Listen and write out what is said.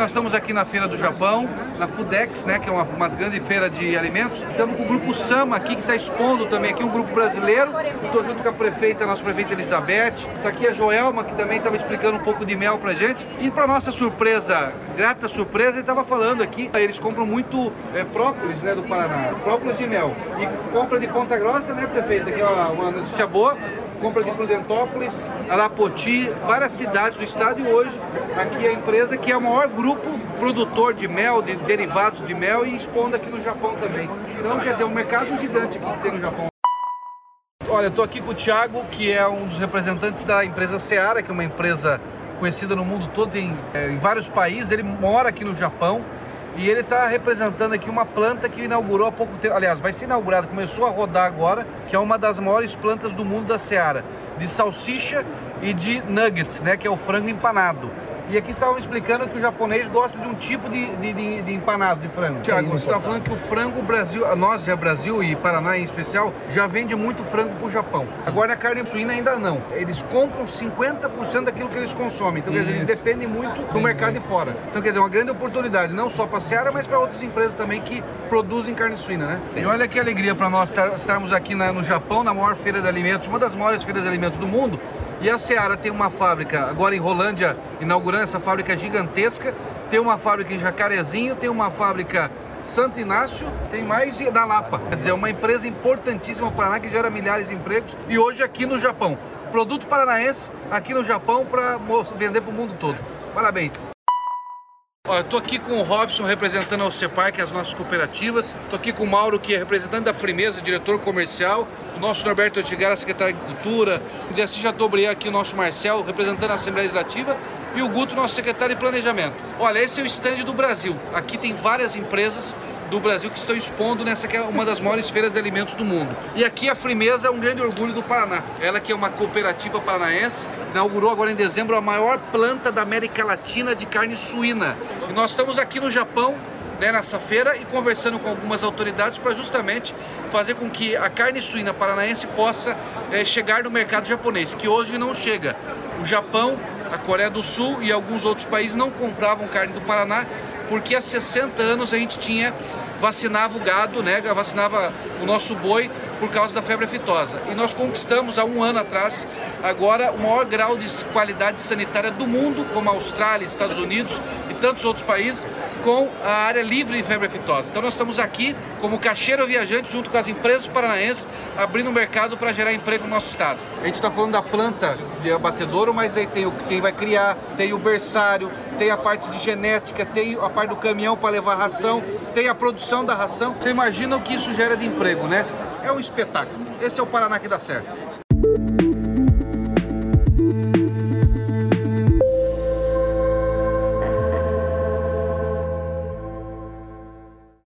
nós estamos aqui na Feira do Japão, na Fudex, né, que é uma grande feira de alimentos. Estamos com o grupo Sama aqui, que está expondo também aqui, um grupo brasileiro. Estou junto com a prefeita, a nossa prefeita Elizabeth. Está aqui a Joelma, que também estava explicando um pouco de mel pra gente. E para nossa surpresa, grata surpresa, ele estava falando aqui, eles compram muito própolis, né, do Paraná, própolis de mel. E compra de Ponta Grossa, né, prefeita, que é uma notícia boa. Compra de Prudentópolis, Arapoti, várias cidades do estado, e hoje aqui a empresa que é o maior grupo produtor de mel, de derivados de mel, e expondo aqui no Japão também. Então, quer dizer, um mercado gigante aqui que tem no Japão. Olha, eu estou aqui com o Thiago, que é um dos representantes da empresa Seara, que é uma empresa conhecida no mundo todo, em vários países. Ele mora aqui no Japão. E ele está representando aqui uma planta que inaugurou há pouco tempo, aliás, vai ser inaugurada, começou a rodar agora, que é uma das maiores plantas do mundo da Seara, de salsicha e de nuggets, né, que é o frango empanado. E aqui estavam explicando que o japonês gosta de um tipo de empanado de frango. Tiago, você estava falando que o frango Brasil, nós já Brasil e Paraná em especial, já vende muito frango para o Japão. Agora a carne suína ainda não. Eles compram 50% daquilo que eles consomem. Então, quer dizer, eles dependem muito do mercado de fora. Então, quer dizer, uma grande oportunidade, não só para a Seara, mas para outras empresas também que produzem carne suína, né? E olha que alegria para nós estarmos aqui no Japão, na maior feira de alimentos, uma das maiores feiras de alimentos do mundo. E a Seara tem uma fábrica, agora em Rolândia, inaugurando essa fábrica gigantesca, tem uma fábrica em Jacarezinho, tem uma fábrica Santo Inácio, tem mais da Lapa. Quer dizer, uma empresa importantíssima para o Paraná que gera milhares de empregos, e hoje aqui no Japão. Produto paranaense aqui no Japão para vender para o mundo todo. Parabéns! Eu estou aqui com o Robson, representando a Alcepar, que é as nossas cooperativas. Estou aqui com o Mauro, que é representante da Frimeza, diretor comercial. O nosso Norberto Otigara, secretário de Cultura. O Jaci Chateaubriand aqui, o nosso Marcel, representando a Assembleia Legislativa. E o Guto, nosso secretário de Planejamento. Olha, esse é o stand do Brasil. Aqui tem várias empresas do Brasil que estão expondo nessa que é uma das maiores feiras de alimentos do mundo. E aqui a Frimeza é um grande orgulho do Paraná. Ela que é uma cooperativa paranaense, inaugurou agora em dezembro a maior planta da América Latina de carne suína. E nós estamos aqui no Japão, né, nessa feira, e conversando com algumas autoridades para justamente fazer com que a carne suína paranaense possa chegar no mercado japonês, que hoje não chega. O Japão, a Coreia do Sul e alguns outros países não compravam carne do Paraná, porque há 60 anos a gente vacinava o gado, né, vacinava o nosso boi por causa da febre aftosa. E nós conquistamos há um ano atrás, agora, o maior grau de qualidade sanitária do mundo, como a Austrália, Estados Unidos e tantos outros países, com a área livre de febre aftosa. Então nós estamos aqui como caixeiro viajante junto com as empresas paranaenses, abrindo um mercado para gerar emprego no nosso estado. A gente está falando da planta de abatedouro, mas aí tem quem vai criar, tem o berçário, tem a parte de genética, tem a parte do caminhão para levar ração, tem a produção da ração. Você imagina o que isso gera de emprego, né? É um espetáculo. Esse é o Paraná que dá certo.